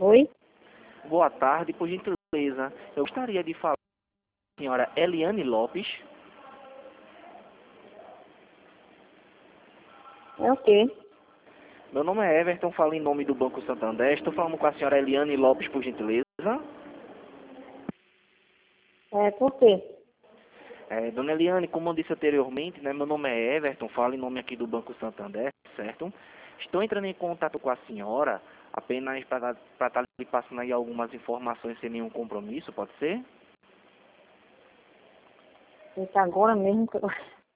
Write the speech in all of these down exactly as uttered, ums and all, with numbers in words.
Oi? Boa tarde, por gentileza. Eu gostaria de falar com a senhora Eliane Lopes. É o quê? Meu nome é Everton, falo em nome do Banco Santander. Estou falando com a senhora Eliane Lopes, por gentileza. É, por quê? É, dona Eliane, como eu disse anteriormente, né, meu nome é Everton, falo em nome aqui do Banco Santander, certo? Estou entrando em contato com a senhora apenas para estar lhe passando aí algumas informações sem nenhum compromisso, pode ser? Isso agora mesmo que eu...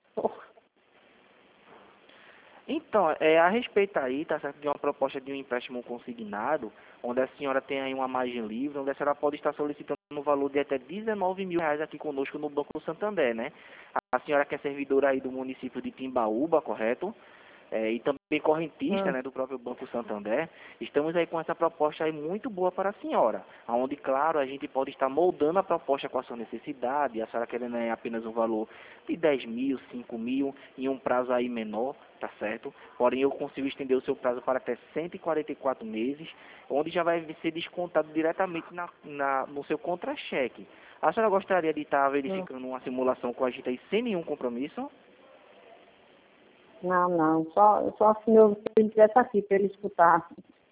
Então, é, a respeito aí, tá certo, de uma proposta de um empréstimo consignado, onde a senhora tem aí uma margem livre, onde a senhora pode estar solicitando um valor de até dezenove mil reais aqui conosco no Banco Santander, né? A senhora que é servidora aí do município de Timbaúba, correto? É, e também correntista, Hum, né, do próprio Banco Santander. Estamos aí com essa proposta aí muito boa para a senhora, onde, claro, a gente pode estar moldando a proposta com a sua necessidade, a senhora querendo é, apenas um valor de dez mil, cinco mil, em um prazo aí menor, tá certo? Porém, eu consigo estender o seu prazo para até cento e quarenta e quatro meses, onde já vai ser descontado diretamente na, na, no seu contra-cheque. A senhora gostaria de estar hum. verificando uma simulação com a gente aí sem nenhum compromisso? Não, não. Só, só se meu filho estivesse aqui para ele escutar.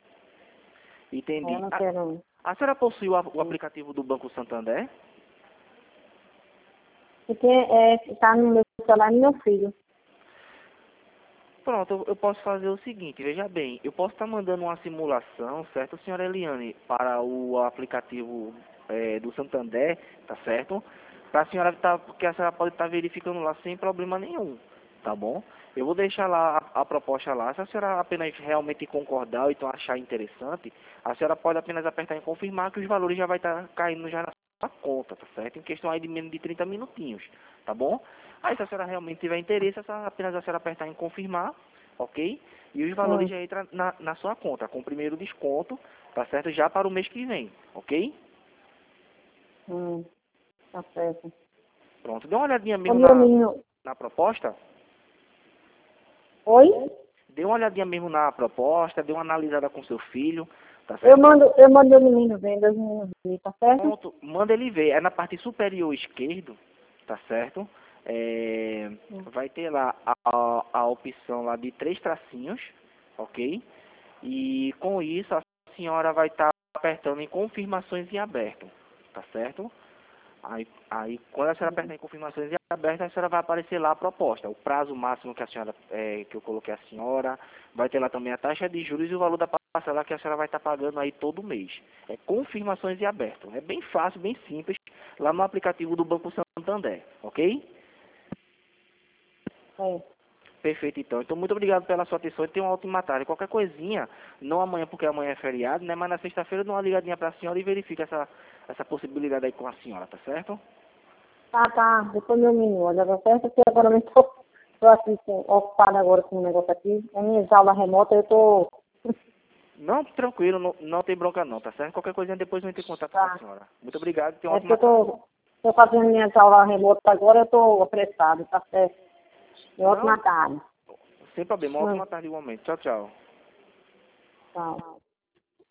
Eu Entendi. não A, quero... a senhora possui o, a- o Hum. aplicativo do Banco Santander? Porque é, tá no meu celular do meu filho. Pronto, eu, eu posso fazer o seguinte, veja bem, eu posso estar mandando uma simulação, certo, senhora Eliane, para o aplicativo eh, do Santander, tá certo? Para a senhora tá, porque a senhora pode estar verificando lá sem problema nenhum, tá bom? Eu vou deixar lá a, a proposta lá, se a senhora apenas realmente concordar ou então achar interessante, a senhora pode apenas apertar em confirmar que os valores já vai estar caindo já na sua conta, tá certo? Em questão aí de menos de trinta minutinhos, tá bom? Aí se a senhora realmente tiver interesse, é só apenas a senhora apertar em confirmar, ok? E os valores Hum, já entram na, na sua conta, com o primeiro desconto, tá certo? Já para o mês que vem, ok? hum, tá certo. Pronto, dê uma olhadinha O mesmo meu na, menino... na proposta, Oi? dê uma olhadinha mesmo na proposta, dê uma analisada com seu filho, tá Eu certo? mando, eu mando meu menino ver, dois meninos ver, tá certo? Pronto, manda ele ver, é na parte superior esquerdo, tá certo? É, Hum, vai ter lá a, a, a opção lá de três tracinhos, ok? E com isso a senhora vai estar apertando em confirmações em aberto, tá certo? Aí, aí quando a senhora hum, apertar em confirmações em aberto, a senhora vai aparecer lá a proposta, o prazo máximo que a senhora, é, que eu coloquei a senhora, vai ter lá também a taxa de juros e o valor da parcela que a senhora vai estar pagando aí todo mês. É confirmações em aberto. É bem fácil, bem simples, lá no aplicativo do Banco Santander, ok? é. Perfeito, então. Então, muito obrigado pela sua atenção e tenha uma ótima tarde. Qualquer coisinha, não amanhã porque amanhã é feriado, né? Mas na sexta-feira dá uma ligadinha para a senhora e verifica essa, essa possibilidade aí com a senhora, tá certo? Tá, tá. Depois meu menino, olha, tá certo que agora eu não tô, tô aqui com, ocupada agora com o negócio aqui. A minha aula remota, eu tô... Não, tranquilo, não, não tem bronca não, tá certo? Qualquer coisinha depois eu entro em contato com a Tá. senhora. Muito obrigado e tenha uma É porque ótima eu tarde. tô, tô fazendo minha aula remota agora, eu tô apressado, tá certo? É ótima Não, tarde. sem problema, uma Hum, ótima tarde igualmente. Tchau, tchau. tchau.